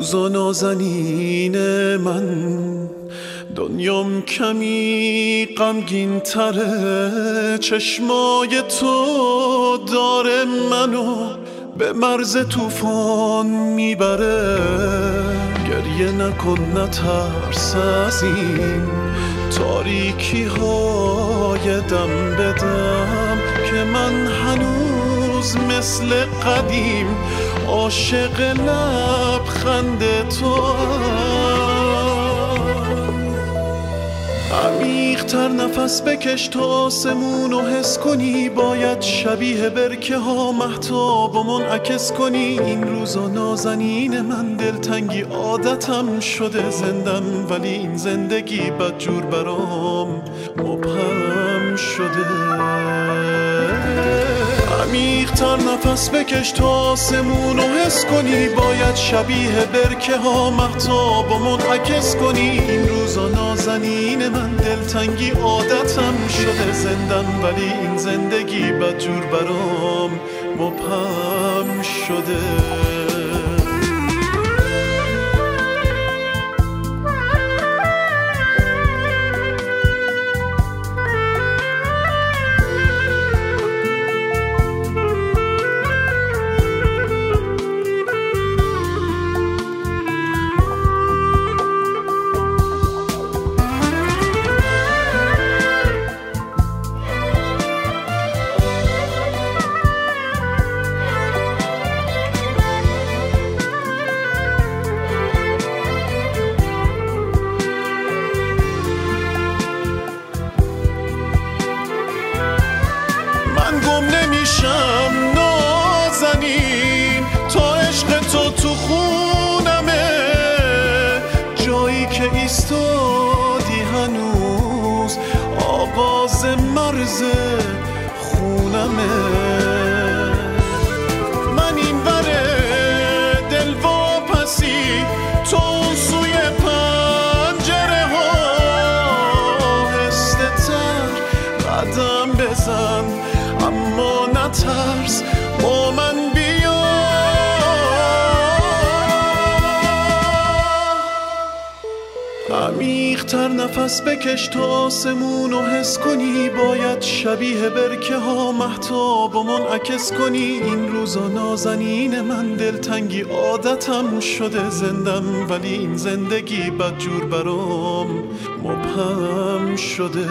روزا نازنین من، دنیام کمی غمگین تره، چشمای تو داره منو به مرز طوفان میبره. گریه نکن نترس از این تاریکی های دم بدم، که من هنوز مثل قدیم عاشق لبخند تو. عمیق‌تر نفس بکش تا آسمونو حس کنی، باید شبیه برکه ها مهتابو منعکس کنی. این روزا نازنین من، دلتنگی عادتم شده زندم، ولی این زندگی بدجور برام مبهم شده. عمیق‌تر نفس بکش تا آسمونو حس کنی، باید شبیه برکه ها مهتابو منعکس کنی. این روزا نازنین من، دلتنگی عادتم شده زندم، ولی این زندگی بدجور برام مبهم شده. من گم نمیشم نازنین، تا عشق تو خونمه، جایی که ایستادی هنوز آغاز مرز خونمه. من این وره دل واپسی، تو سوی پنجره ها، آهسته تر قدم بزن اما نترس، با من بیا. عمیق‌تر نفس بکش تا آسمونو حس کنی، باید شبیه برکه ها مهتابو منعکس کنی. این روزا نازنین من، دلتنگی عادتم شده زندم، ولی این زندگی بدجور برام مبهم شده.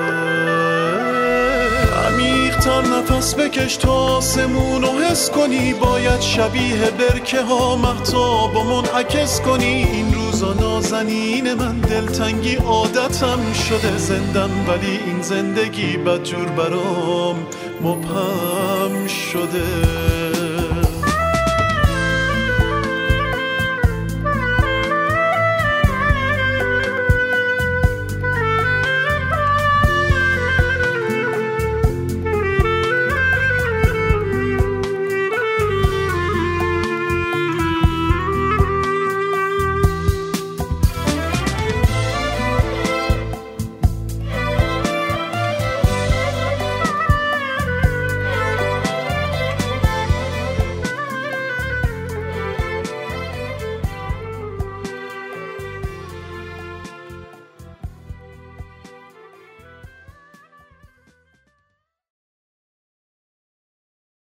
عمیق‌تر نفس بکش تا آسمونو حس کنی، باید شبیه برکه ها مهتابو منعکس کنی. این روزا نازنین من، دلتنگی عادتم شده زندم، ولی این زندگی بدجور برام مبهم شده.